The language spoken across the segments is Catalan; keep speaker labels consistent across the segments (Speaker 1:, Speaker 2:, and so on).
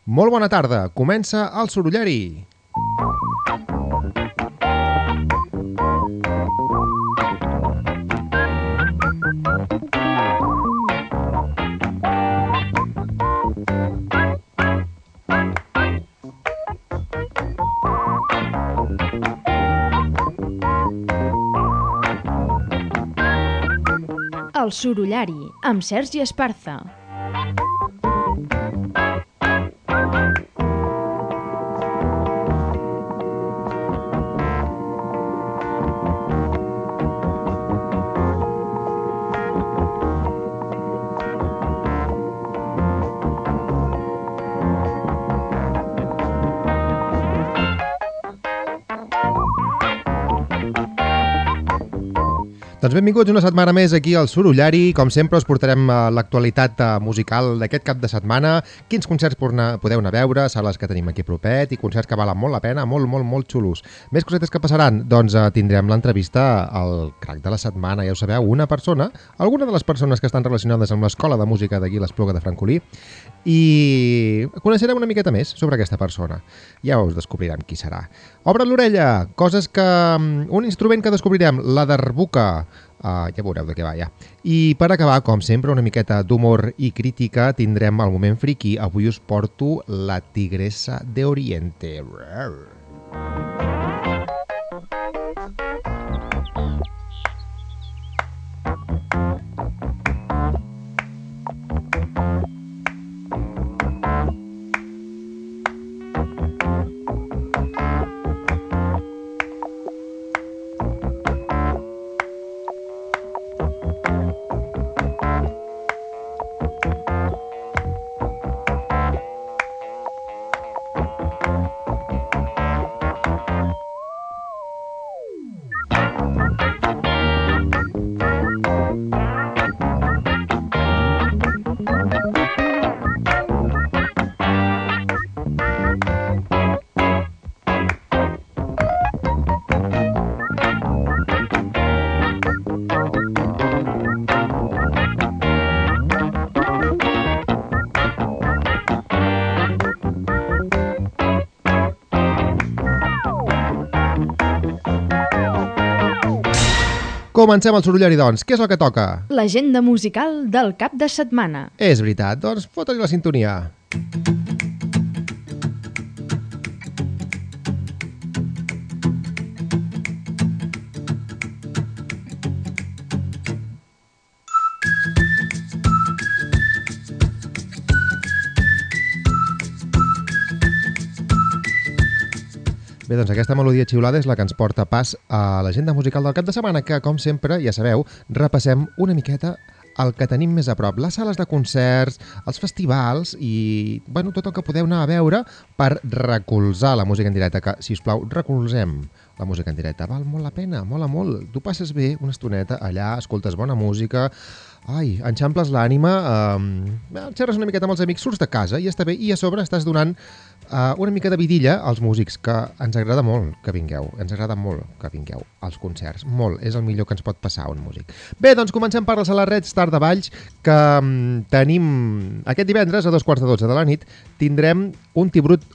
Speaker 1: Molt bona tarda, comença el Sorolleri.
Speaker 2: El Sorollari, amb Sergi Esparza.
Speaker 1: Doncs benvinguts una setmana més aquí al Sorollari. Com sempre us portarem l'actualitat musical d'aquest cap de setmana, quins concerts podeu anar a veure, sales que tenim aquí propet i concerts que valen molt la pena, molt xulos. Més cosetes que passaran? Doncs tindrem l'entrevista al crac de la setmana, ja ho sabeu, alguna de les persones que estan relacionades amb l'Escola de Música d'aquí l'Espluga de Francolí, i coneixerem una miqueta més sobre aquesta persona. Ja us descobrirem qui serà. Obre't l'orella, un instrument que descobrirem, la darbuka. Ja veureu de què va, ja. I per acabar, com sempre, una miqueta d'humor i crítica, tindrem el moment friki. Avui us porto la Tigresa de Oriente. Comencem el Sorollari, doncs. Què és el que toca?
Speaker 2: L'agenda musical del cap de setmana.
Speaker 1: És veritat, doncs fota-li la sintonia. Bé, doncs aquesta melodia xiulada és la que ens porta pas a l'agenda musical del cap de setmana, que, com sempre, ja sabeu, repassem una miqueta el que tenim més a prop, les sales de concerts, els festivals i, bueno, tot el que podeu anar a veure per recolzar la música en directe, que, si us plau, recolzem la música en directe. Val molt la pena, mola molt. Tu passes bé una estoneta allà, escoltes bona música, enxamples l'ànima, xerres una miqueta amb els amics, surts de casa i està bé, i a sobre estàs donant una mica de vidilla als músics, que ens agrada molt que vingueu, als concerts, molt, és el millor que ens pot passar un músic. Bé, doncs comencem per la sala Red Star de Valls, que tenim aquest divendres a 2:45 de la nit, tindrem un tribut,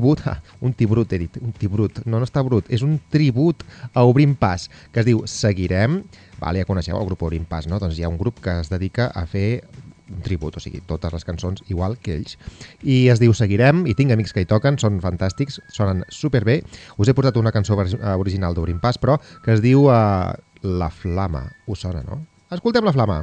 Speaker 1: no està brut, és un tribut a Obrim Pas, que es diu Seguirem. Ja coneixeu el grup Obrim Pas, no? Doncs hi ha un grup que es dedica a fer un tribut, o sigui, totes les cançons igual que ells. I es diu Seguirem, i tinc amics que hi toquen, són fantàstics, sonen superbé. Us he portat una cançó original d'Obrim Pas, però que es diu La Flama. Us sona, no? Escoltem La Flama.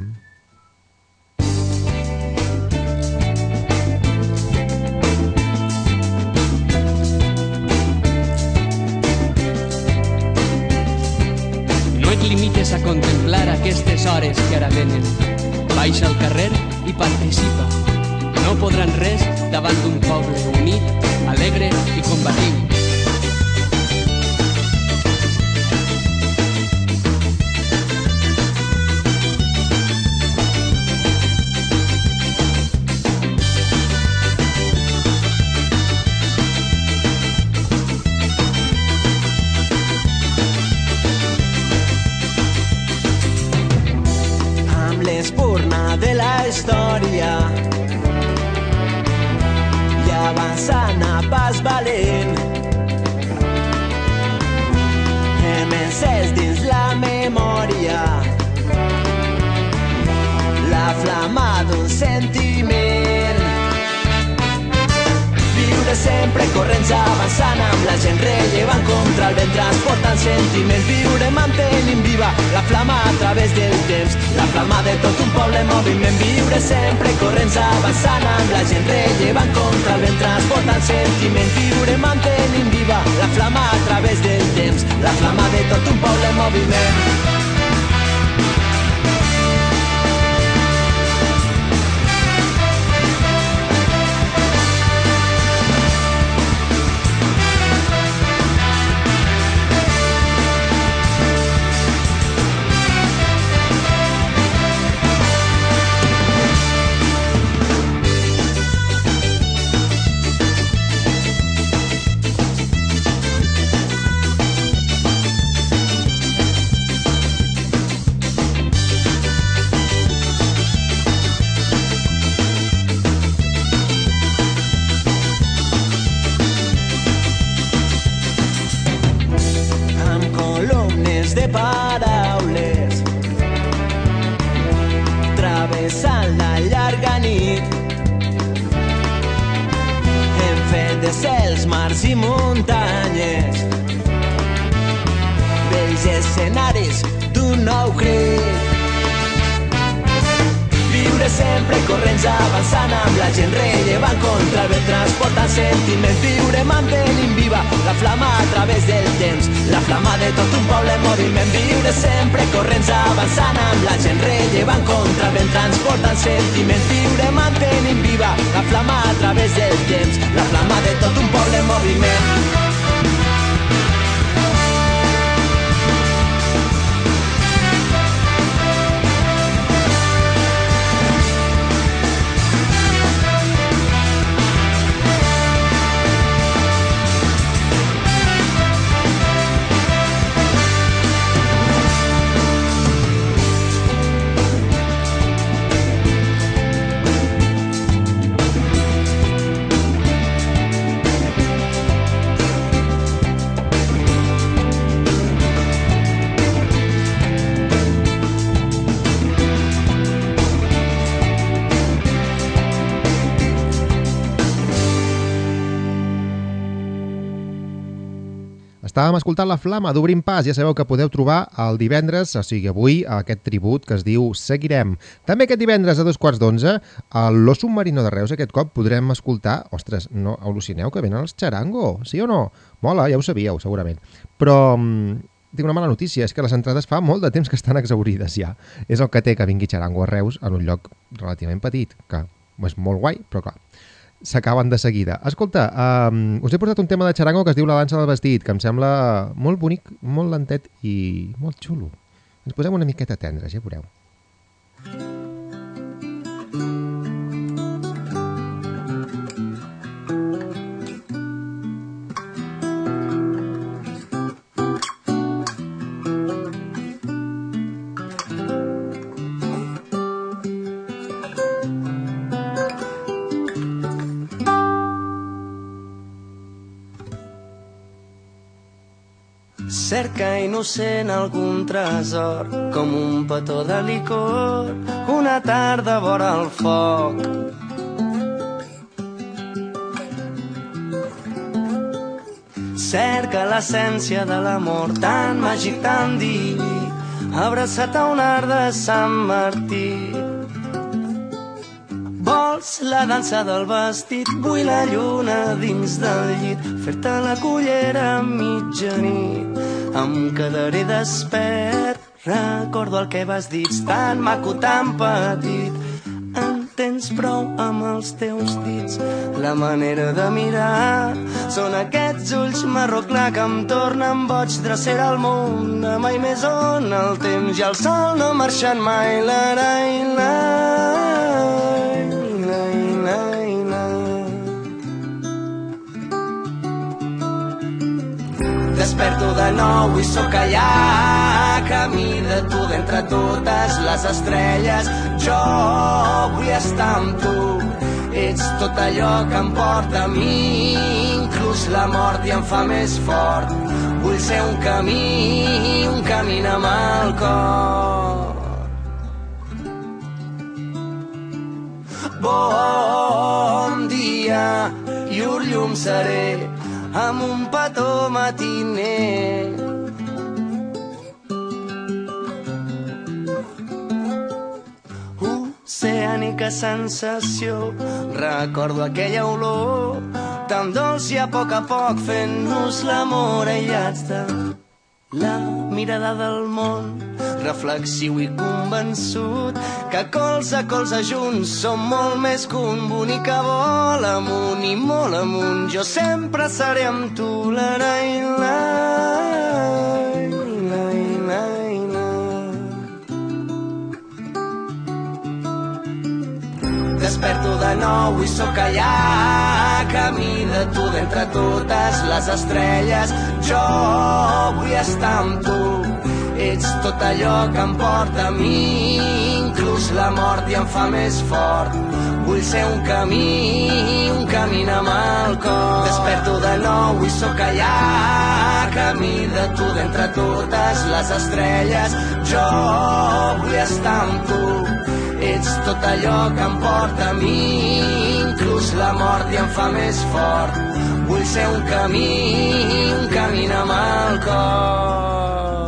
Speaker 3: No et limites a contemplar aquestes hores que ara venen. Baixa al carrer i participa. No podran res davant d'un poble unit, alegre i combatiu.
Speaker 4: l'espurna de la història i abans avançant a pas valent. Hem encès dins la memòria la flama d'un sentiment. Viure sempre corrents avançant amb la gent rellevant contra el vent transportant sentiment. Viure mantenint viva la flama a través del temps, la flama de tot un poble en moviment. Viure sempre corrents avançant amb la gent rellevant contra el vent transportant sentiment. Viure mantenint viva la flama a través del temps, la flama de tot un poble en moviment. De paraules travessant la llarga nit, hem fet de cels, mars i muntanyes vells escenaris d'un nou crit. Viure sempre corrents avançant amb la gent rellevant contra el vent transportant sentiment. Viure mantenint viva la flama a través del temps, la flama de tot un poble en moviment. Viure sempre corrents avançant amb la gent rellevant contra el vent transportant sentiment. Viure mantenint viva la flama a través del temps, la flama de tot un poble en moviment.
Speaker 1: Estàvem escoltant La Flama d'Obrim Pas. Ja sabeu que podeu trobar el divendres, o sigui avui, aquest tribut que es diu Seguirem. També aquest divendres a 2:15 a Lo Submarino de Reus, aquest cop podrem escoltar... Ostres, no al·lucineu que venen els Charango, sí o no? Mola, ja ho sabíeu, segurament. Però tinc una mala notícia, és que les entrades fa molt de temps que estan exaurides ja. És el que té que vingui Charango a Reus en un lloc relativament petit, que és molt guai, però clar, s'acaben de seguida. Escolta, us he portat un tema de Charango que es diu La dansa del vestit, que em sembla molt bonic, molt lentet i molt xulo. Ens posem una miqueta tendres, ja veureu.
Speaker 4: Cerca innocent algun tresor, com un petó de licor, una tarda vora el foc. Cerca l'essència de l'amor, tan màgic, tan diví, abraçat a un art de Sant Martí. Vols la dansa del vestit, vull la lluna dins del llit, fer-te la cullera a mitjanit. Em quedaré despert, recordo el que vas dir, tan maco, tan petit. En tens prou amb els teus dits, la manera de mirar. Són aquests ulls marró clar que em tornen boig, drecera al món, de mai més on el temps i el sol no marxen mai. Desperto de nou i sóc allà, camí de tu d'entre totes les estrelles. Jo vull estar amb tu Ets tot allò que em porta a mi, inclús la mort i em fa més fort. Vull ser un camí amb el cor. Bon dia, llur llum seré amb un petó matiner. Oceànica sensació, recordo aquella olor tan dolç i a poc fent-nos l'amor aïllats de la mirada del món, reflexiu i convençut que colze a colze junts som molt més que un bonic que vol amunt i molt amunt. Jo sempre seré amb tu, la la la. Desperto de nou i sóc allà, camí de tu d'entre totes les estrelles. Jo vull estar amb tu, ets tot allò que em porta a mi, inclús la mort i em fa més fort. Vull ser un camí amb el cor. Desperto de nou i sóc allà, camí de tu d'entre totes les estrelles. Jo vull estar amb tu, ets tot allò que em porta a mi, inclús la mort i em fa més fort. Vull ser un camí amb el cor.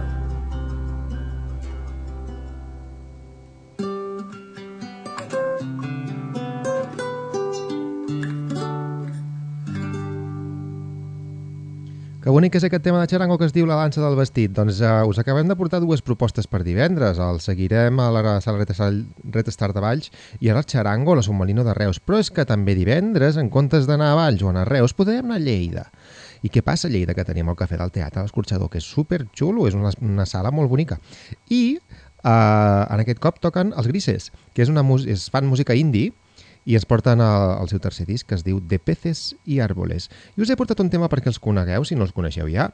Speaker 1: Que bonic és aquest tema de xarango que es diu La dansa del vestit. Doncs us acabem de portar dues propostes per divendres. El seguirem a la sala Red Star de Valls i ara el xarango a la Submarino de Reus. Però és que també divendres, en comptes d'anar a Valls o anar a Reus, podrem anar a Lleida. I què passa a Lleida? Que tenim el Cafè del Teatre, l'Escorxador, que és superxulo, és una sala molt bonica. I en aquest cop toquen els Grises, que fan música indie, i ens porten al seu tercer disc, que es diu De peces y árboles. I us he portat un tema perquè els conegueu, si no els coneixeu ja,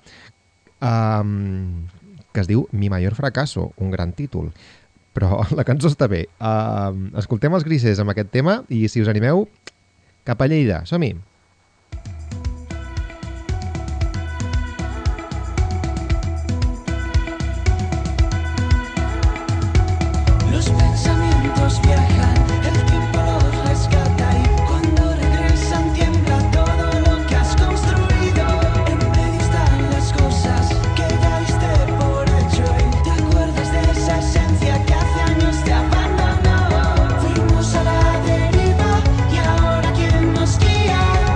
Speaker 1: que es diu Mi mayor fracaso, un gran títol. Però la cançó està bé. Escoltem els Grises amb aquest tema i si us animeu, cap a Lleida. Som-hi!
Speaker 5: Los pensamientos viajan. Yeah.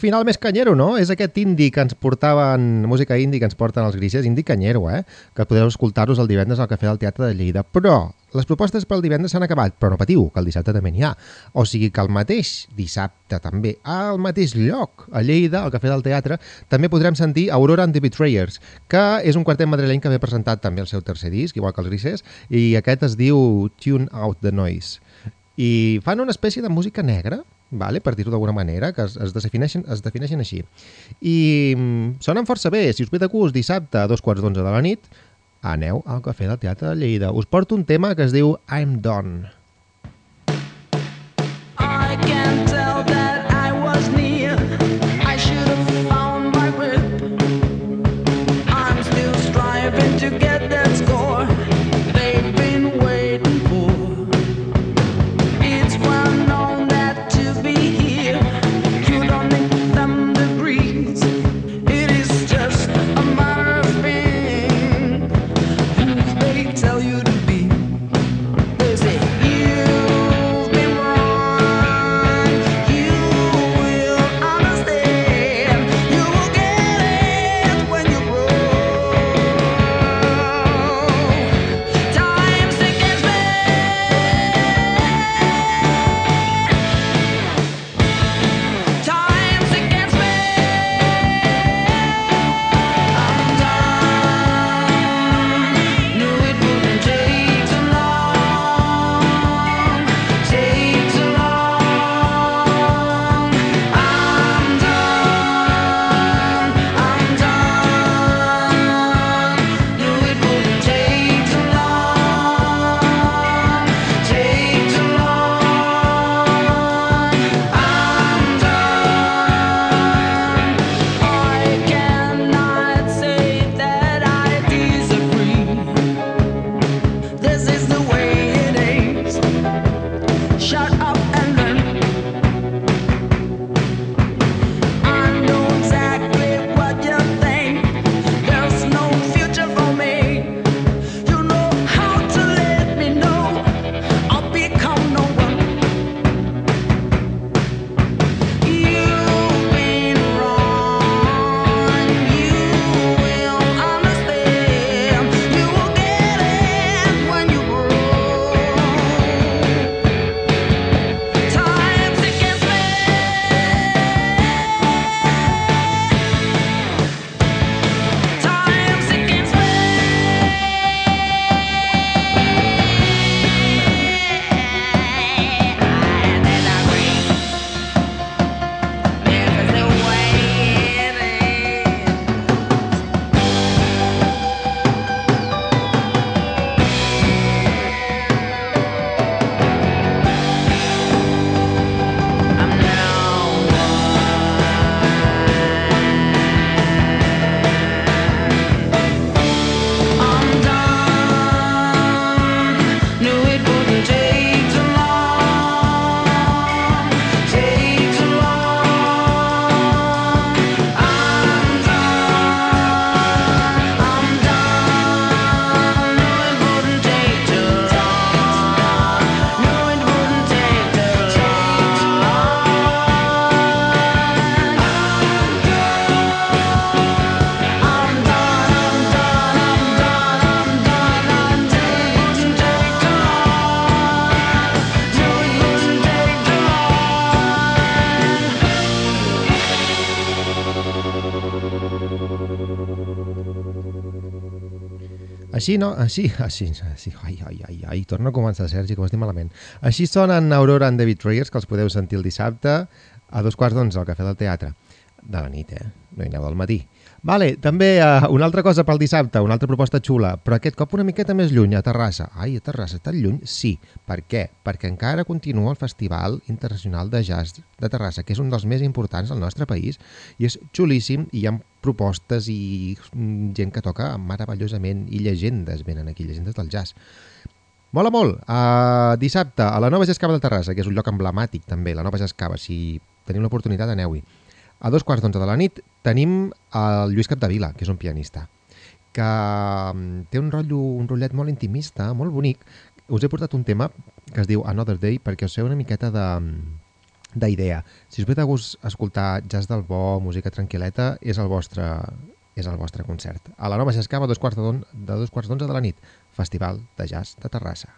Speaker 1: final més canyero, no? És aquest indie que ens portaven, música indie que ens porten els Grises, indie canyero, que podeu escoltar-los el divendres al Cafè del Teatre de Lleida. Però les propostes pel divendres s'han acabat, però no patiu, que el dissabte també n'hi ha. O sigui que el mateix dissabte també, al mateix lloc, a Lleida, al Cafè del Teatre, també podrem sentir Aurora and the Betrayers, que és un quartet madrileny que ve presentat també el seu tercer disc, igual que els Grises, i aquest es diu Tune Out the Noise. I fan una espècie de música negra, vale, per dir-ho d'alguna manera, que es defineixen així. I sonen força bé. Si us ve de gust, dissabte a 2:15 de la nit, aneu al Cafè del Teatre de Lleida. Us porto un tema que es diu I'm Done.
Speaker 5: I can tell that I was near. I should have found my whip. I'm still striving to get that score they've been waiting for. It's well known that to be here you don't need them degrees. It is just a matter of being who they tell you to be. They say you've been wrong, you will understand, you will get it when you grow. Times against me, times against me. I'm done. Knew it wouldn't take too long, take too long. I'm done. I'm done. Knew it wouldn't take too long, take too long. I'm done. I cannot say that I disagree. This is the way it is. Shut up and learn. I know exactly what you think. There's no future for me. You know how to let me know I'll become no one. You've been wrong. You will understand. You will get it when you grow. Times against me. Times against me. And then I agree. This is the way it is. I'm now I'm done. Knew it wouldn't take too long, take too long. I'm done. I'm done. Knew it wouldn't take too long. Knew it wouldn't take too long. I'm
Speaker 1: Així, no? Així. Ai, torno a començar, Sergi, que ho estic malament. Així sonen Aurora and the Betrayers, que els podeu sentir el dissabte a 2:15 al Cafè del Teatre. De la nit, no hi aneu al matí. Vale, també una altra cosa pel dissabte, una altra proposta xula, però aquest cop una miqueta més lluny, a Terrassa. Ai, a Terrassa, tan lluny? Sí. Per què? Perquè encara continua el Festival Internacional de Jazz de Terrassa, que és un dels més importants del nostre país, i és xulíssim, i hi ha propostes i gent que toca meravellosament, i llegendes venen aquí, llegendes del jazz. Mola molt. Dissabte, a la Nova Gescava de Terrassa, que és un lloc emblemàtic també, la Nova Gescava, si teniu l'oportunitat, aneu-hi. A 2:15 de la nit tenim el Lluís Capdevila, que és un pianista, que té un rotllet molt intimista, molt bonic. Us he portat un tema que es diu Another Day perquè us feu una miqueta d'idea. Si us ve de gust escoltar jazz del bo, música tranquil·leta, és el vostre concert. A la Nova Jazz Cava, de 2:15 de la nit, Festival de Jazz de Terrassa.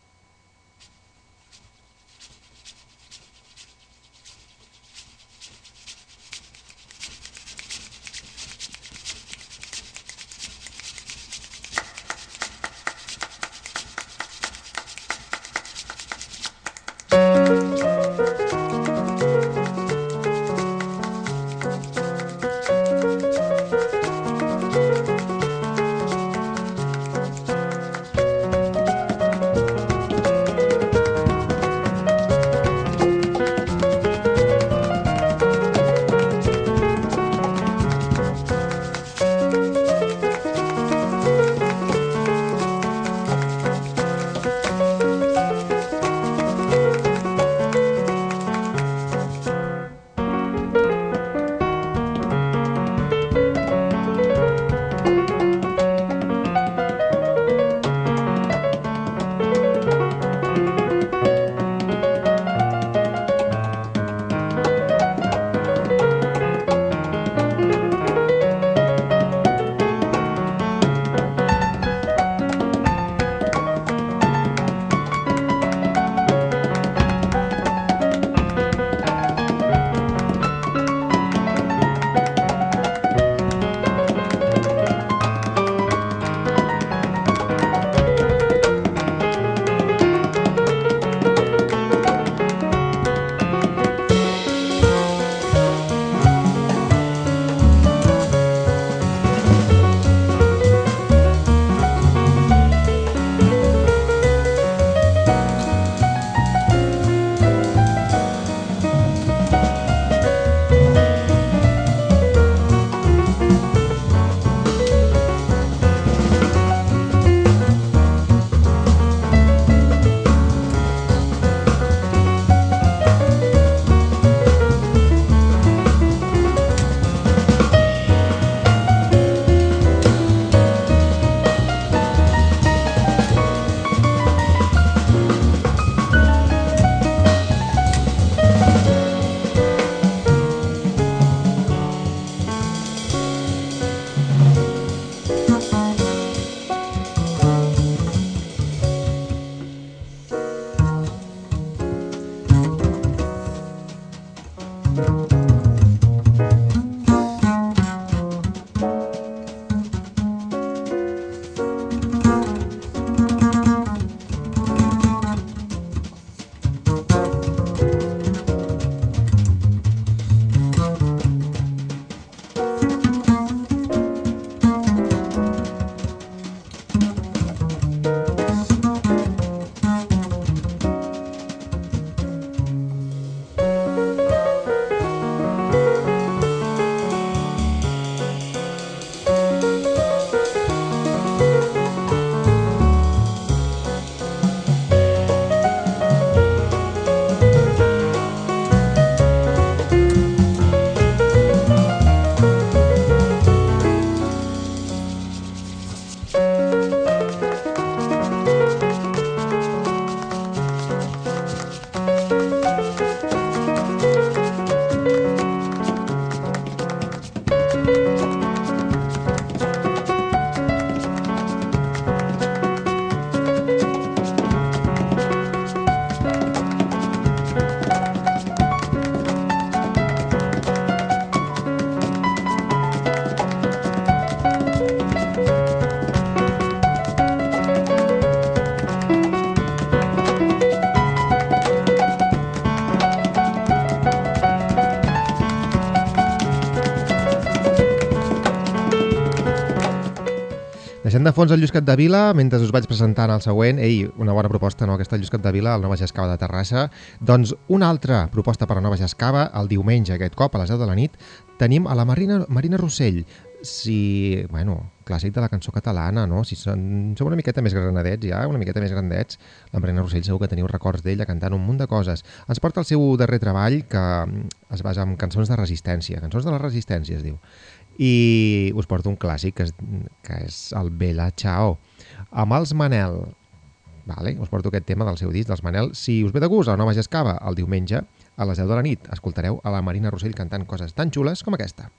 Speaker 1: Deixem de fons el Lluís Capdevila mentre us vaig presentant el següent. Ei, una bona proposta, no? Aquesta Lluís Capdevila, el Nova Jazz Cava de Terrassa. Doncs una altra proposta per a Nova Jazz Cava, el diumenge, aquest cop, a les 10 de la nit, tenim a la Marina Rossell. Si, bueno, clàssic de la cançó catalana, no? Si som una miqueta més granadets ja, una miqueta més grandets, la Marina Rossell segur que teniu records d'ella cantant un munt de coses. Ens porta el seu darrer treball que es basa en cançons de resistència, cançons de la resistència es diu. I us porto un clàssic que és el Bella Ciao, amb els Manel. Vale? Us porto aquest tema del seu disc, dels Manel. Si us ve de gust a la Nova Jazz Cava el diumenge, a les 10 de la nit escoltareu a la Marina Rossell cantant coses tan xules com aquesta.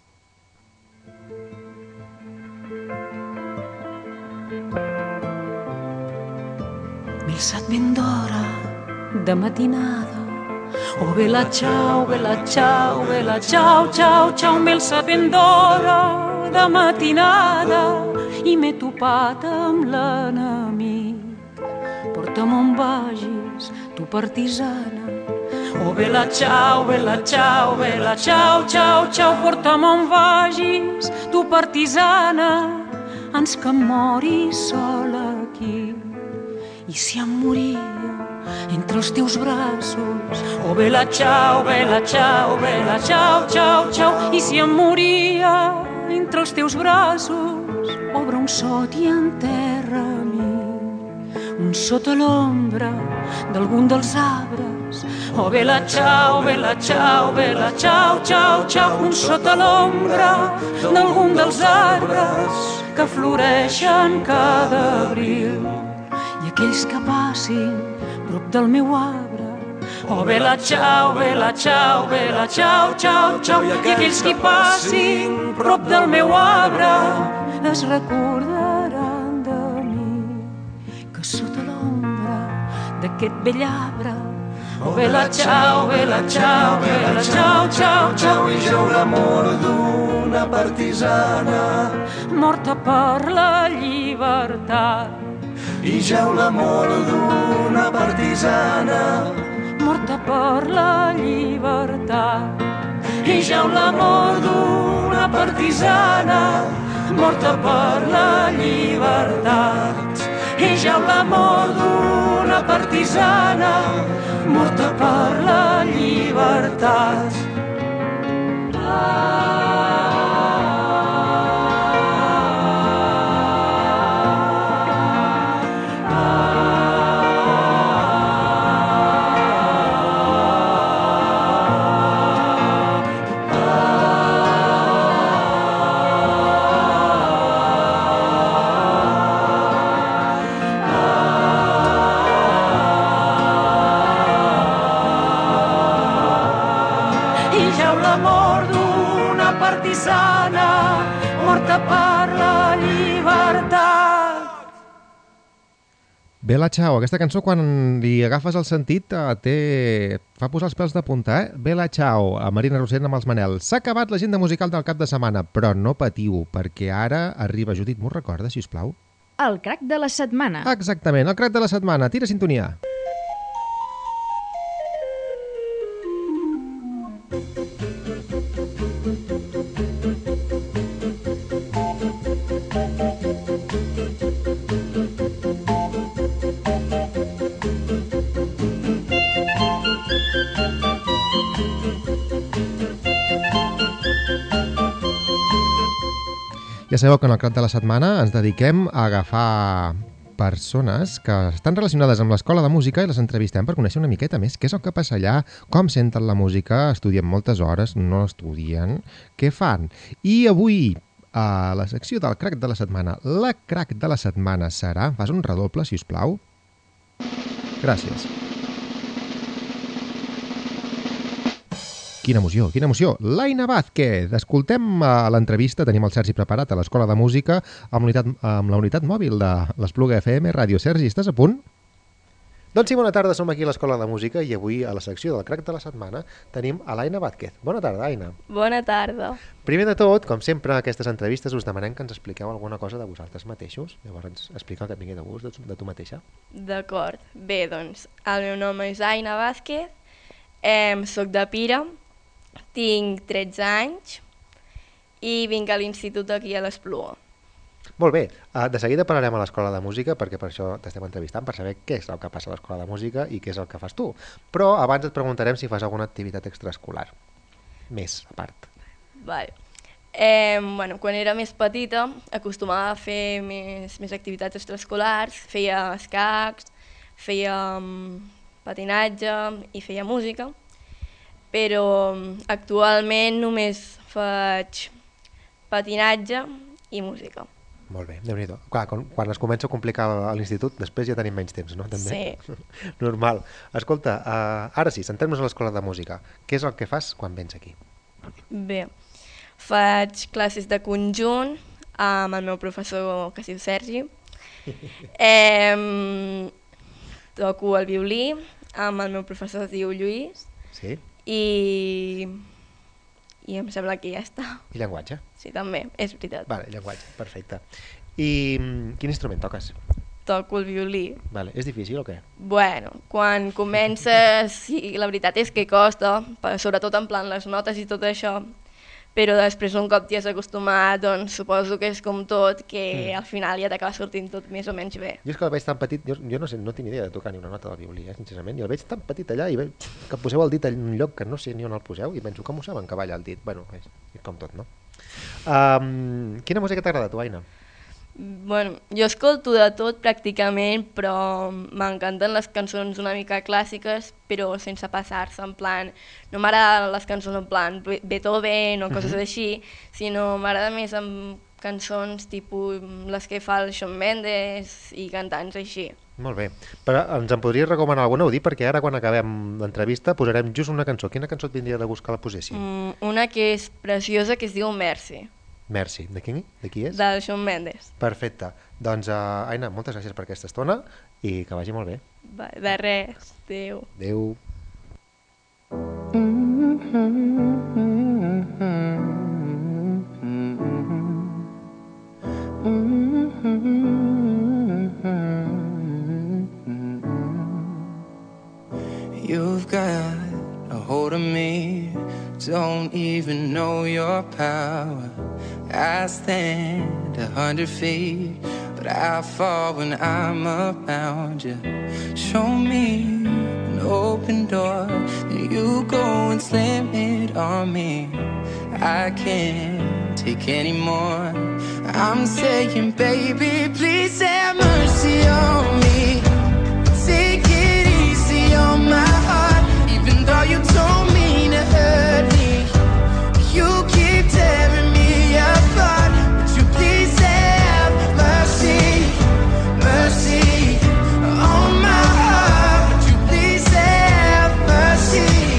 Speaker 6: M'he alçat ben d'hora de matinada. Oh, bella ciao, bella ciao, bella ciao, ciao, ciao. M'he alçat ben d'hora de matinada i m'he topat amb l'enemic. Porta'm on vagis, tu partisana. Oh, bella ciao, bella ciao, bella ciao, ciao, ciao. Porta'm on vagis, tu partisana, ans que em mori sola aquí. I si em moria entre els teus braços, oh, bella ciao, bella ciao, bella ciao, ciao, ciao. I si em moria entre els teus braços, obre un sot i enterra a mi, un sota l'ombra d'algun dels arbres. Oh, bella ciao, bella ciao, bella ciao, ciao, ciao. Un sota l'ombra d'algun dels arbres que floreixen cada abril. I aquells que passin prop del meu arbre, oh, bella ciao, bella ciao, bella ciao, ciao, ciao. I aquells que passin prop del meu arbre es recordaran de mi, que sota l'ombra d'aquest vell arbre, oh, bella ciao, bella ciao, bella ciao, ciao, ciao.
Speaker 4: I jau l'amor d'una partisana,
Speaker 6: morta per la llibertat.
Speaker 4: i jau l'amor d'una partisana,
Speaker 6: morta per la llibertat.
Speaker 4: i jau l'amor d'una partisana, morta per la llibertat. I jau l'amor d'una partisana, morta per la llibertat.
Speaker 6: Morta per la llibertat.
Speaker 1: Bella ciao, aquesta cançó quan li agafes el sentit fa posar els pèls de punta, eh? Bella ciao, a Marina Rossell amb els Manel. S'ha acabat l'agenda musical del cap de setmana, però no patiu, perquè ara arriba, Judit, m'ho recorda, si us plau?
Speaker 2: El crac de la setmana.
Speaker 1: Exactament, el crac de la setmana. Tira sintonia. Ja sabeu que en el crac de la setmana ens dediquem a agafar persones que estan relacionades amb l'escola de música i les entrevistem per conèixer una miqueta més què és el que passa allà, com senten la música, estudien moltes hores, no estudien, què fan. I avui, a la secció del crac de la setmana, la crac de la setmana serà... Fas un redoble, si us plau? Gràcies. Quina emoció, quina emoció. L'Aina Vázquez. Escoltem l'entrevista, tenim el Sergi preparat a l'Escola de Música amb la unitat mòbil de l'Espluga FM Ràdio. Sergi, estàs a punt? Doncs sí, bona tarda, som aquí a l'Escola de Música i avui a la secció del crac de la setmana tenim a l'Aina Vázquez. Bona tarda, Aina.
Speaker 7: Bona tarda.
Speaker 1: Primer de tot, com sempre, a aquestes entrevistes us demanem que ens expliqueu alguna cosa de vosaltres mateixos. Llavors, explica el que et vingui de gust de tu mateixa.
Speaker 7: D'acord. Bé, doncs, el meu nom és Aina Vázquez, soc de Pira, tinc 13 anys i vinc a l'institut aquí a l'Espluga.
Speaker 1: Molt bé, de seguida parlarem a l'Escola de Música perquè per això t'estem entrevistant, per saber què és el que passa a l'Escola de Música i què és el que fas tu. Però abans et preguntarem si fas alguna activitat extraescolar, més a part.
Speaker 7: Vale. Bueno, quan era més petita acostumava a fer més activitats extraescolars, feia escacs, feia patinatge i feia música, però actualment només faig patinatge i música.
Speaker 1: Molt bé, Déu-n'hi-do. Clar, quan es comença a complicar a l'institut, després ja tenim menys temps, no? També.
Speaker 7: Sí.
Speaker 1: Normal. Escolta, ara sí, centrem-nos a l'escola de música. Què és el que fas quan vens aquí?
Speaker 7: Bé, faig classes de conjunt amb el meu professor, que es diu Sergi. Toco el violí amb el meu professor, es diu Lluís.
Speaker 1: Sí?
Speaker 7: I em sembla que ja està.
Speaker 1: I llenguatge?
Speaker 7: Sí, també, és veritat.
Speaker 1: Vale, llenguatge, perfecte. I quin instrument toques?
Speaker 7: Toco el violí.
Speaker 1: Vale, és difícil o què?
Speaker 7: Bueno, quan comences, sí, la veritat és que costa, sobretot en plan les notes i tot això, però després un cop t'hi has acostumat, doncs suposo que és com tot, que al final ja t'acaba sortint tot més o menys bé.
Speaker 1: Jo és que el veig tan petit, jo no sé, no tinc idea de tocar ni una nota del violí, sincerament, i el veig tan petit allà i veig que poseu el dit en un lloc que no sé ni on el poseu i penso, com ho saben que balla el dit? Bueno, és com tot, no? Quina música t'agrada, tu, Aina?
Speaker 7: Bueno, jo escolto de tot pràcticament, però m'encanten les cançons una mica clàssiques, però sense passar-se, en plan, no m'agraden les cançons en plan Beethoven o coses així, sinó m'agrada més amb cançons tipus les que fa el Shawn Mendes i cantants així.
Speaker 1: Molt bé, però ens en podries recomanar alguna, ho dic, perquè ara quan acabem l'entrevista posarem just una cançó. Quina cançó et vindria de buscar la posessin?
Speaker 7: Una que és preciosa, que es diu Mercy.
Speaker 1: Merci. De qui és?
Speaker 7: Del Shawn Mendes.
Speaker 1: Perfecte. Doncs, Aina, moltes gràcies per aquesta estona i que vagi molt bé.
Speaker 7: De res. Adéu.
Speaker 1: Adéu.
Speaker 8: You've got a hold of me, don't even know your power. I stand 100 feet, but I fall when I'm around you. Show me an open door, then you go and slam it on me. I can't take any more. I'm saying, baby, please have mercy on me. Take it easy on my heart, even though you don't mean to hurt me. You keep tearing me apart, would you please have mercy, mercy on my heart? Would you please have mercy,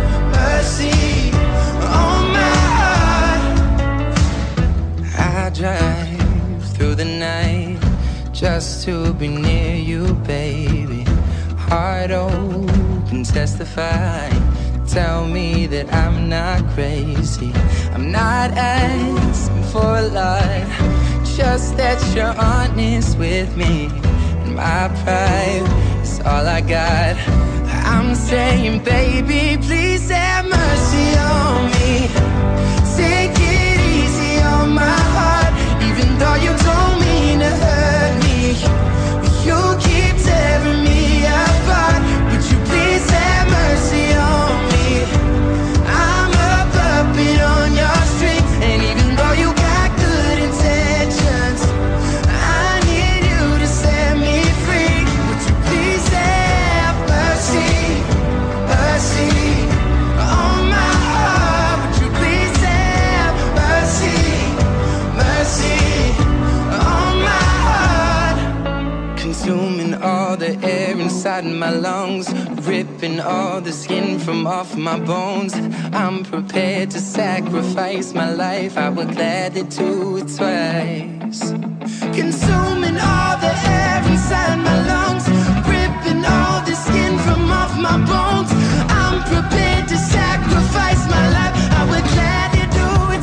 Speaker 8: mercy on my heart? I drive through the night just to be near you, baby. Heart open, testify. Tell me that I'm not crazy. I'm not asking for a lot, just that you're honest with me. And my pride is all I got. I'm saying, baby, please have mercy on me. Take it easy on my heart, even though you don't mean to hurt me. You keep tearing me apart, would you please have mercy on me? I'm a puppet on your string, and even though you got good intentions, I need you to set me free. Would you please have mercy, mercy on my heart? Would you please have mercy, mercy on my heart? Consuming all the air inside my lungs, ripping all the skin from off my bones. I'm prepared to sacrifice my life, I would gladly do it twice. Consuming all the air inside my lungs, ripping all the skin from off my bones. I'm prepared to sacrifice my life, I would gladly do it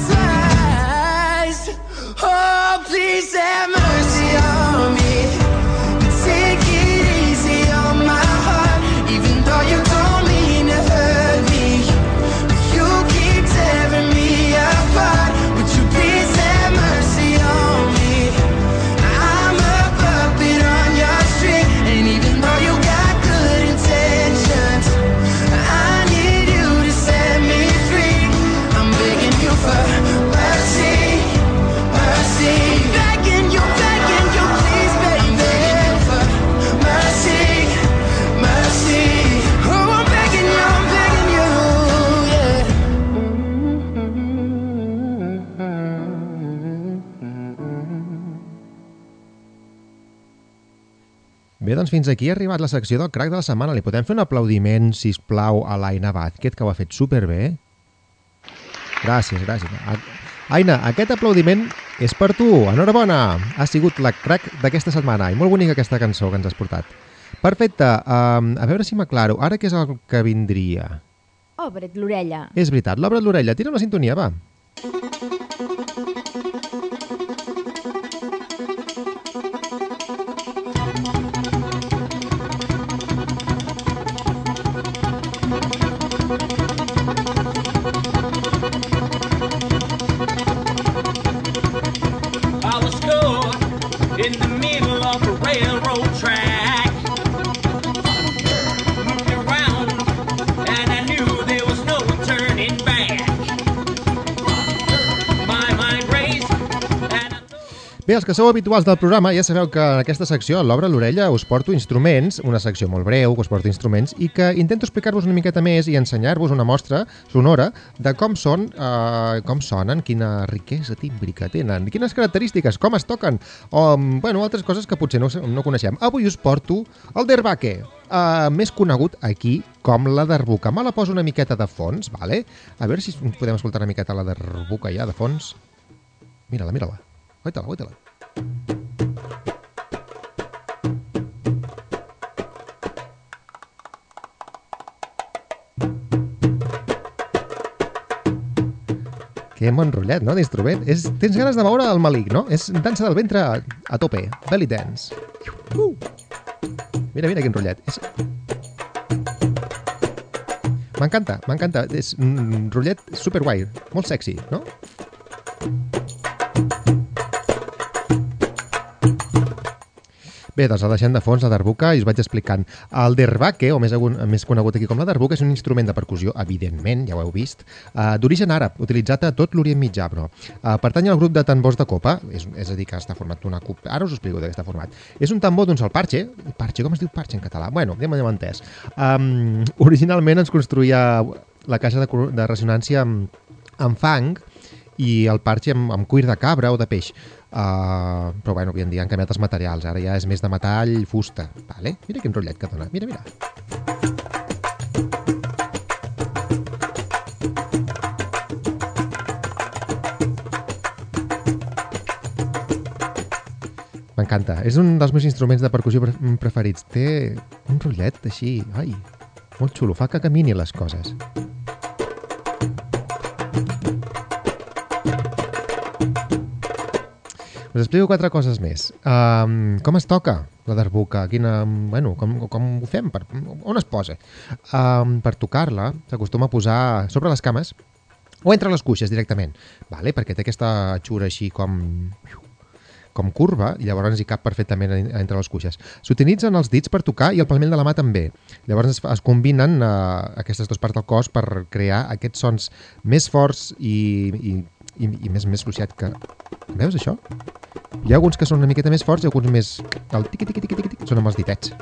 Speaker 8: twice. Oh, please have mercy on me. Take it easy on my heart, even though you don't mean to hurt me. You keep tearing me apart, would you please have mercy on me?
Speaker 1: Bé, doncs fins aquí ha arribat la secció del crac de la setmana. Li podem fer un aplaudiment, sisplau, a l'Aina Vázquez, que ho ha fet superbé. Gràcies. Aina, aquest aplaudiment és per tu. Enhorabona! Ha sigut la crac d'aquesta setmana i molt bonica aquesta cançó que ens has portat. Perfecte. A veure si m'aclaro. Ara què és el que vindria?
Speaker 2: Obre't l'orella.
Speaker 1: És veritat, l'obre't l'orella. Tira una sintonia, va.
Speaker 9: In the middle of the railroad track, looked around and I knew there was no turning back. My mind raced and I
Speaker 1: Bé, els que sou habituals del programa ja sabeu que en aquesta secció, a l'Obre l'Orella, us porto instruments, una secció molt breu que us porto instruments i que intento explicar-vos una miqueta més i ensenyar-vos una mostra sonora de com sonen, quina riquesa tímbrica tenen, quines característiques, com es toquen, o altres coses que potser no coneixem. Avui us porto el derbaque, més conegut aquí com la darbuka. Me la poso una miqueta de fons, vale? A veure si podem escoltar una miqueta la darbuka ja de fons. Mira-la. Guaita-la. Que hem enrotllat, no?, d'instrument. Tens ganes de moure el malic, no? És dansa del ventre a tope. Belly dance. Mira quin rotllet. M'encanta. És un rotllet superguai, molt sexy, no? Bé, doncs la deixem de fons, la darbuka, i us vaig explicant. El derbaque, o més conegut aquí com la darbuka, és un instrument de percussió, evidentment, ja ho heu vist, d'origen àrab, utilitzat a tot l'Orient Mitjà, però pertany al grup de tambors de copa, és a dir, que està format d'una copa. Ara us ho explico de què està format. És un tambor d'un sol parche, com es diu parche en català? Bueno, ja m'ho entès. Originalment ens construïa la caixa de ressonància amb fang i el parche amb cuir de cabra o de peix. Però bueno, avui en dia han canviat els materials, ara ja és més de metall i fusta, vale? Mira quin rotllet que dona, mira. M'encanta, és un dels meus instruments de percussió preferits, té un rotllet així, molt xulo, fa que camini les coses. Us explico 4 coses més. Com es toca la darbuka? Com ho fem? On es posa? Per tocar-la s'acostuma a posar sobre les cames o entre les cuixes directament, vale? Perquè té aquesta atxura així com curva i llavors hi cap perfectament entre les cuixes. S'utilitzen els dits per tocar i el palmell de la mà també. Llavors es combinen aquestes dues parts del cos per crear aquests sons més forts i més fluixet que... Veus això? Hi ha alguns que són una miqueta més forts i alguns més... El tiqui-tiqui-tiqui-tiqui són amb els ditets.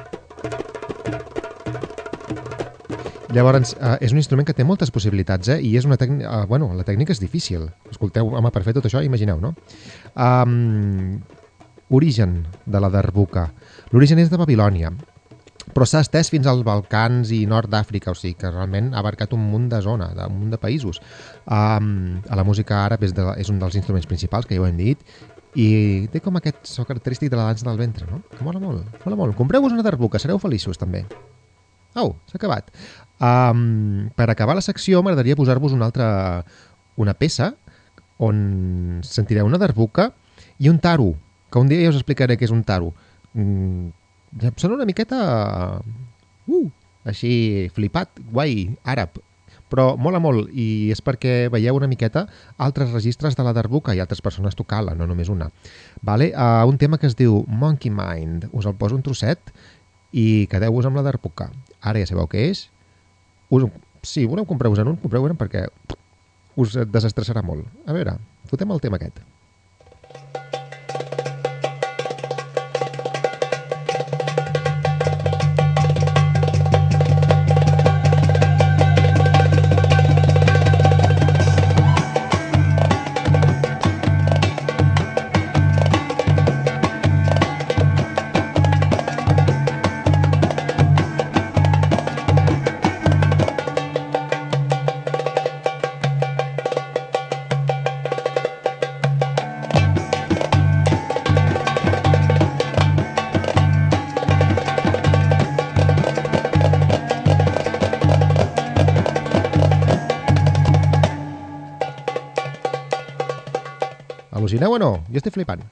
Speaker 1: Llavors, és un instrument que té moltes possibilitats, i és una tècnica... la tècnica és difícil. Escolteu, home, per fer tot això, imagineu, no? Origen de la darbuka. L'origen és de Babilònia, però s'ha estès fins als Balcans i nord d'Àfrica, o sigui que realment ha abarcat un munt de zona, un munt de països. A la música àrab és un dels instruments principals, que ja ho hem dit, i té com aquest so característic de la dansa del ventre, no? Que mola molt. Compreu-vos una darbuka, sereu feliços també. S'ha acabat. Per acabar la secció m'agradaria posar-vos una peça on sentireu una darbuka i un taro, que un dia ja us explicaré què és un taro. Sona una miqueta així flipat, guai, àrab, però mola molt, i és perquè veieu una miqueta altres registres de la darbuka i altres persones tocant-la, no només una. Vale? Un tema que es diu Monkey Mind. Us el poso un trosset i quedeu-vos amb la darbuka. Ara ja sabeu què és. Si voleu compreu-vos-en un, compreu-vos-en perquè us desestressarà molt. A veure, fotem el tema aquest. Al·lucineu o no? Jo estic flipant.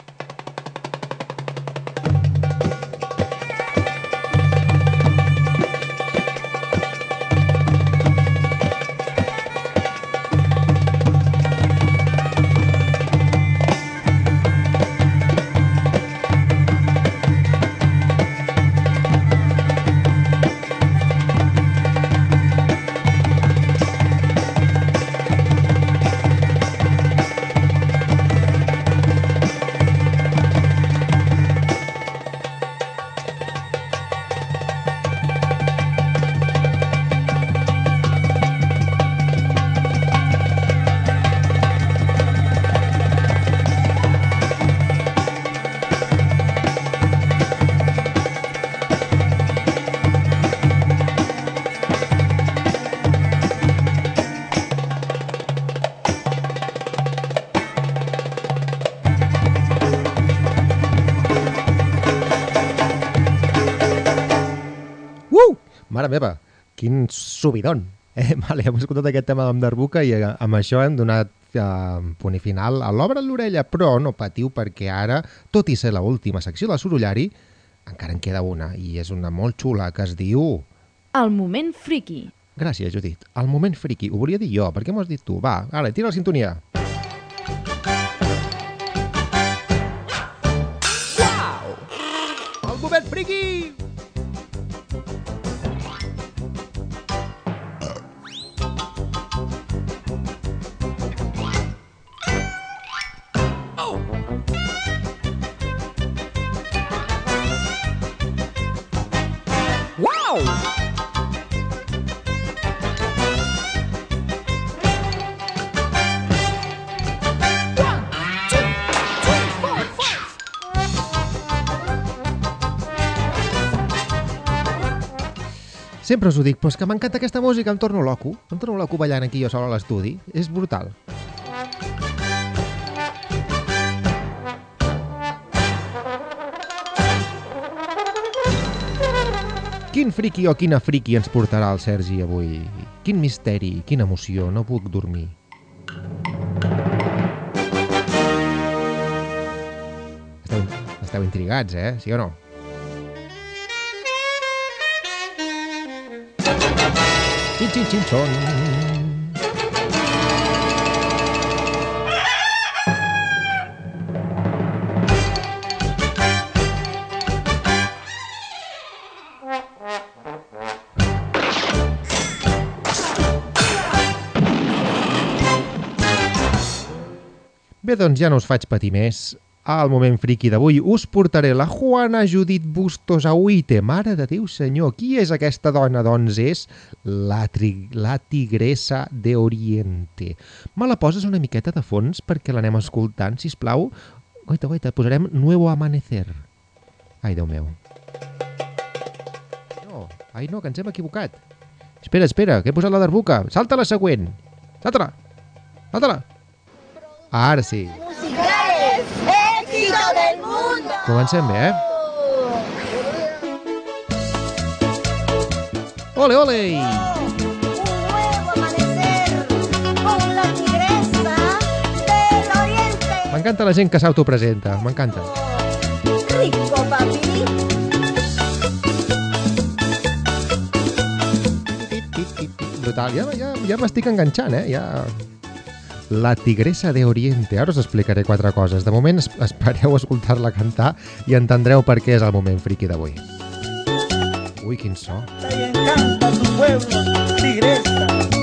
Speaker 1: Mare meva, quin subidon. Vale, hem escoltat aquest tema d'Am Darbuka i amb això hem donat punt i final a l'Obre l'orella, però no patiu perquè ara, tot i ser l'última secció del Sorollari, encara en queda una, i és una molt xula, que es diu...
Speaker 2: El moment friki.
Speaker 1: Gràcies, Judit. El moment friki. Ho volia dir jo, per què m'ho has dit tu? Va, ara, tira la sintonia. Uau! El moment friki! Sempre us ho dic, però és que m'encanta aquesta música, em torno loco ballant aquí jo sol a l'estudi, és brutal. Quin friqui o quina friqui ens portarà el Sergi avui? Quin misteri, quina emoció, no puc dormir. Esteu intrigats, sí o no? Xin, xin, xin, son. Bé, doncs ja no us faig patir més. Al moment friqui d'avui us portaré la Juana Judit Bustos Ahuite. Mare de Déu senyor, qui és aquesta dona? Doncs és la Tigresa de Oriente. Me la poses una miqueta de fons perquè l'anem escoltant, sisplau? Goita, posarem Nuevo Amanecer. Ai, Déu meu. No, que ens hem equivocat. Espera, que he posat la Darbuka. Salta la següent. Salta-la. Ara sí.
Speaker 10: Del mundo.
Speaker 1: Comencem bé, Ole, ole!
Speaker 10: Un nuevo amanecer con la Tigresa del Oriente.
Speaker 1: M'encanta la gent que s'autopresenta, m'encanta.
Speaker 10: Rico, papi.
Speaker 1: Brutal, ja m'estic enganxant, ja... La Tigresa de Oriente. Ara us explicaré 4 coses. De moment espereu escoltar-la cantar i entendreu per què és el moment friqui d'avui. Ui, quin so.
Speaker 10: Y encanta tu pueblo, Tigresa.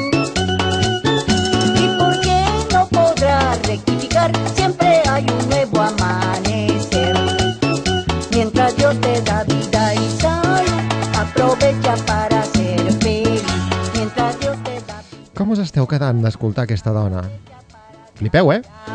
Speaker 10: ¿Y por qué no podrá rectificar? Siempre hay un nuevo amanecer. Mientras Dios te da vida y salud, aprovecha para ser feliz. Mientras Dios te da...
Speaker 1: Com us esteu quedant d'escoltar aquesta dona? Flipeu,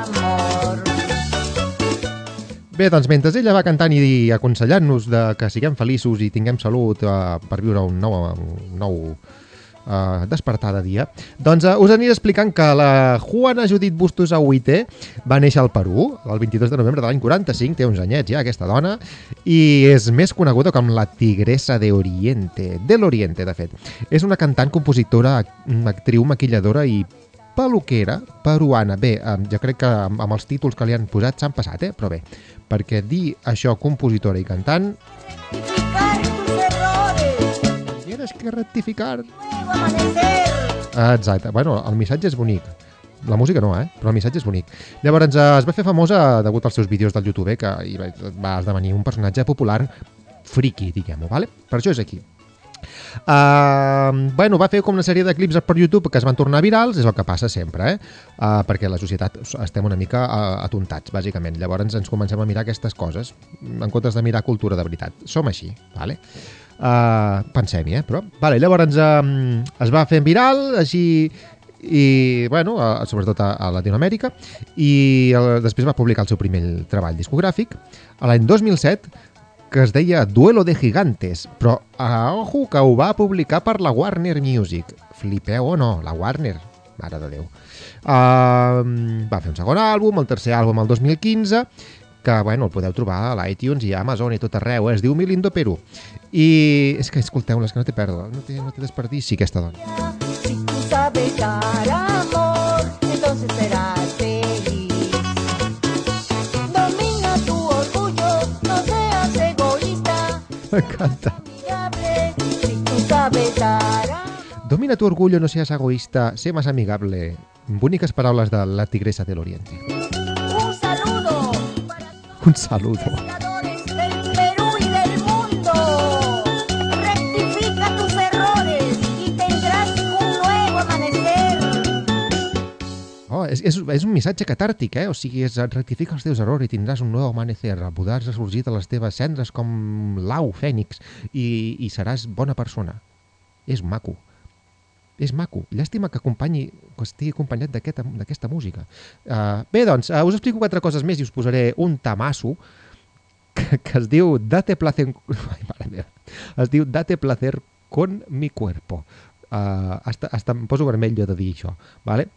Speaker 1: Bé, doncs mentre ella va cantant i aconsellant-nos que siguem feliços i tinguem salut per viure un nou despertar de dia, doncs us aniré explicant que la Juana Judit Bustos Ahuite va néixer al Perú el 22 de novembre de l'any 45, té uns anyets ja aquesta dona, i és més coneguda com la Tigresa de Oriente, de l'Oriente de fet. És una cantant, compositora, actriu, maquilladora i peluquera peruana. Bé, jo crec que amb els títols que li han posat s'han passat, però bé, perquè dir això compositora i cantant...
Speaker 10: Rectificar tus errores,
Speaker 1: Tienes que rectificar.
Speaker 10: nuevo amanecer.
Speaker 1: Exacte, bueno, el missatge és bonic. La música no, però el missatge és bonic. Llavors es va fer famosa degut als seus vídeos del YouTube, que va esdevenir un personatge popular friki, diguem-ho, vale? Per això és aquí. Bueno, va fer com una sèrie de clips per YouTube que es van tornar virals, és el que passa sempre, perquè la societat estem una mica atontats, bàsicament. Llavors ens comencem a mirar aquestes coses, en comptes de mirar cultura de veritat. Som així, vale? Pensem-hi, però... Vale, llavors es va fer viral, així... i, bueno, sobretot a Latinoamèrica, i després va publicar el seu primer treball discogràfic a l'any 2007, que es deia Duelo de Gigantes, però ojo que ho va publicar per la Warner Music. Flipeu o no, la Warner, mare de Déu. Va fer un segon àlbum, el tercer àlbum el 2015, que, bueno, el podeu trobar a l'iTunes i a Amazon i tot arreu, es diu Mi Lindo Perú. I és que, escolteu-les, que no té pèrdua, no té desperdici aquesta dona.
Speaker 10: Si tú sabes dar amor, entonces serás feliz. Domina tu orgullo, no seas egoísta.
Speaker 1: M'encanta.
Speaker 10: Amigable, si tú sabes dar amor.
Speaker 1: Domina tu orgullo, no seas egoísta, sé más amigable. Boniques paraules de la Tigresa del Oriente.
Speaker 10: Un saludo para
Speaker 1: Un saludo.
Speaker 10: los creadores del Perú y del mundo. Rectifica tus errores y tendrás un nuevo amanecer.
Speaker 1: Oh, és un missatge catàrtic, O sigui, rectifica els teus errors i tindràs un nou amanecer. Podràs ressorgir de les teves cendres com l'au fènix i seràs bona persona. És maco. És maco. Llàstima que estigui acompanyat d'aquesta música. Bé, doncs, us explico 4 coses més i us posaré un tamasso que es diu Date placer... Ai, mare meva. Es diu Date placer con mi cuerpo. Hasta em poso vermell jo de dir això, vale?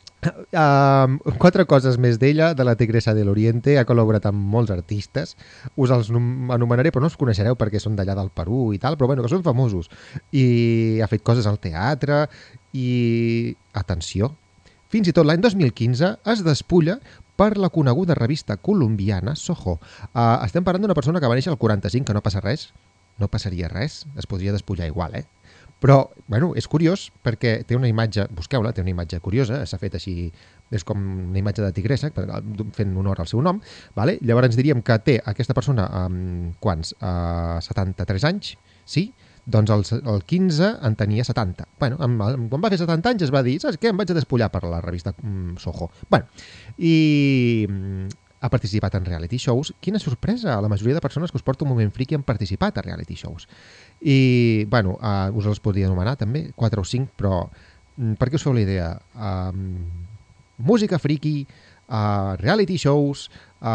Speaker 1: 4 coses més d'ella, de la Tigresa del Oriente. Ha col·laborat amb molts artistes, us els anomenaré però no els coneixereu perquè són d'allà del Perú i tal, però bueno, que són famosos, i ha fet coses al teatre i, atenció, fins i tot l'any 2015 es despulla per la coneguda revista colombiana Soho. Estem parlant d'una persona que va néixer al 45, que no passa res, no passaria res, es podria despullar igual, Però, bueno, és curiós perquè té una imatge, busqueu-la, té una imatge curiosa, s'ha fet així, és com una imatge de tigresa, fent honor al seu nom, vale? Llavors diríem que té aquesta persona, quants? 73 anys, sí? Doncs el 15 en tenia 70. Bueno, quan va fer 70 anys es va dir, saps què? Em vaig a despullar per la revista Soho. Bueno, i ha participat en reality shows. Quina sorpresa! La majoria de persones que us porto un moment friki han participat a reality shows. I, bueno, us els podria anomenar també, 4 o 5, però perquè us feu la idea? Música friki, reality shows,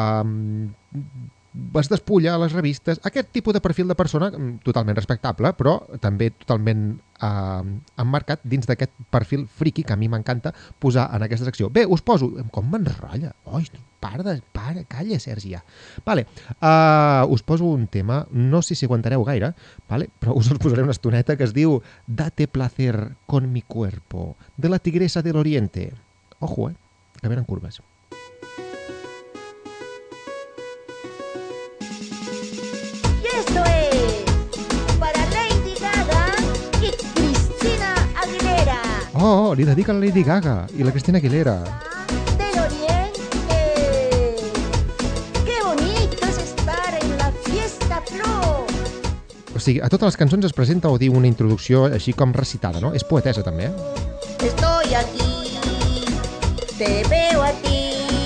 Speaker 1: es despulla a les revistes, aquest tipus de perfil de persona totalment respectable, però també totalment emmarcat dins d'aquest perfil friki que a mi m'encanta posar en aquesta secció. Bé, us poso... Com m'enrotlla? Oi, para, calla, Sergi, ja. Vale, us poso un tema, no sé si aguantareu gaire, vale? Però us els posaré una estoneta que es diu Date placer con mi cuerpo, de la Tigresa del Oriente. Ojo, que venen curves.
Speaker 10: Esto es para Lady Gaga y Cristina Aguilera.
Speaker 1: Oh, li dedica a la Lady Gaga i la Cristina Aguilera.
Speaker 10: Del Oriente. Qué bonito es estar en la fiesta Pro.
Speaker 1: O sigui, a totes les cançons es presenta o diu una introducció així com recitada, no? És poetesa també,
Speaker 10: Estoy aquí, te veo a ti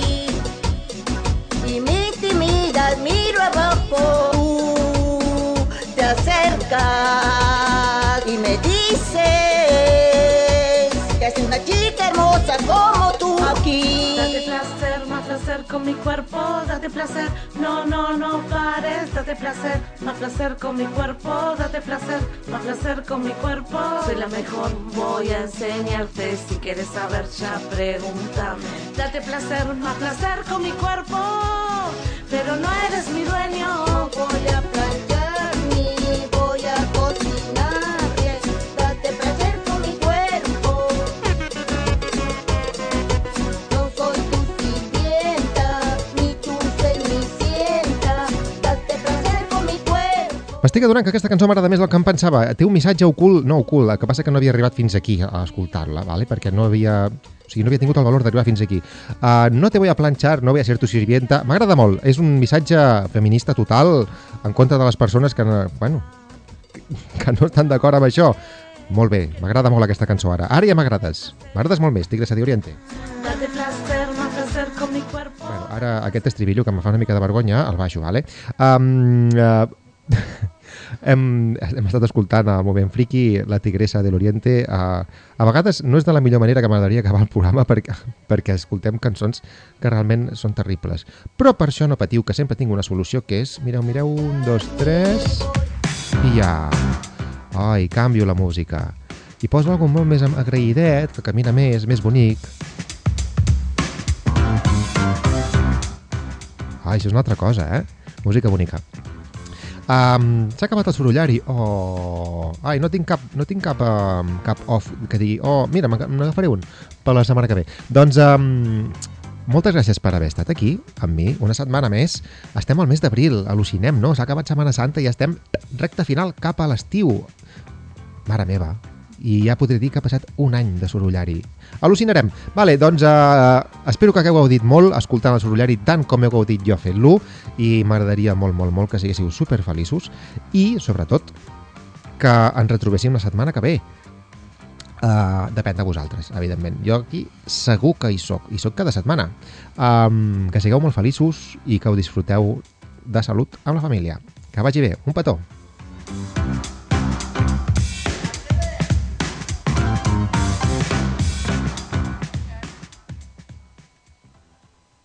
Speaker 10: y mi timidez miro abajo. Tú te acercas y me dices que es una chica hermosa como tú. Aquí.
Speaker 6: Date placer, más placer con mi cuerpo, date placer, no pares, date placer, más placer con mi cuerpo, date placer, más placer con mi cuerpo. Soy la mejor, voy a enseñarte, si quieres saber ya pregúntame. Date placer, más placer con mi cuerpo, pero no eres mi dueño.
Speaker 10: Voy a planchar ni voy a cocinar. Date placer con mi cuerpo.
Speaker 1: M'estic adonant que aquesta cançó m'agrada més del que em pensava. Té un missatge ocult, no ocult, el que passa que no havia arribat fins aquí a escoltar-la, ¿vale? Perquè no havia tingut el valor d'arribar fins aquí. No te voy a planchar, no voy a ser tu sirvienta. M'agrada molt, és un missatge feminista total en contra de les persones que no estan d'acord amb això. Molt bé, m'agrada molt aquesta cançó ara. Ara ja m'agrades molt més, Tigresa de Oriente. Bueno, ara aquest estribillo que em fa una mica de vergonya, el baixo, ¿vale? Hem estat escoltant al Moment Friki la Tigresa de l'Oriente. A vegades no és de la millor manera que m'agradaria acabar el programa perquè escoltem cançons que realment són terribles. Però per això no patiu, que sempre tinc una solució, que és, mireu, 1, 2, 3 i ja. Ai, canvio la música i poso alguna molt més agraïdet, que camina més bonic. Ai, això és una altra cosa, música bonica. S'ha acabat el sorollari. Ai, no tinc cap off que digui, mira, n'agafaré un per la setmana que ve. Doncs moltes gràcies per haver estat aquí amb mi una setmana més. Estem al mes d'abril, al·lucinem, no? S'ha acabat Setmana Santa i estem recte final cap a l'estiu. Mare meva, i ja podré dir que ha passat un any de sorollari. Al·lucinarem. Vale, doncs espero que hagueu gaudit molt escoltant el sorollari tant com heu gaudit jo fent-lo, i m'agradaria molt que siguéssiu superfeliços i, sobretot, que ens retrobéssim la setmana que ve. Depèn de vosaltres, evidentment. Jo aquí segur que hi soc cada setmana. Que sigueu molt feliços i que ho disfruteu de salut amb la família. Que vagi bé. Un petó.